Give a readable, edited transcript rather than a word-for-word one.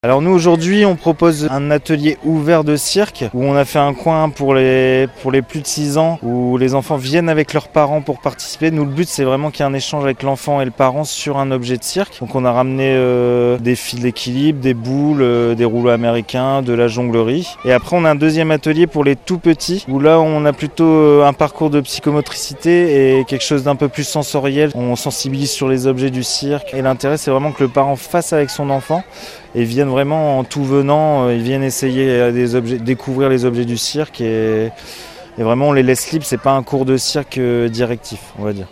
Alors nous aujourd'hui on propose un atelier ouvert de cirque où on a fait un coin pour les plus de 6 ans où les enfants viennent avec leurs parents pour participer. Nous le but c'est vraiment qu'il y ait un échange avec l'enfant et le parent sur un objet de cirque. Donc on a ramené des fils d'équilibre, des boules, des rouleaux américains, de la jonglerie. Et après on a un deuxième atelier pour les tout petits où là on a plutôt un parcours de psychomotricité et quelque chose d'un peu plus sensoriel. On sensibilise sur les objets du cirque et l'intérêt c'est vraiment que le parent fasse avec son enfant et viennent vraiment en tout venant, ils viennent essayer des objets, découvrir les objets du cirque et vraiment on les laisse libres, c'est pas un cours de cirque directif, on va dire.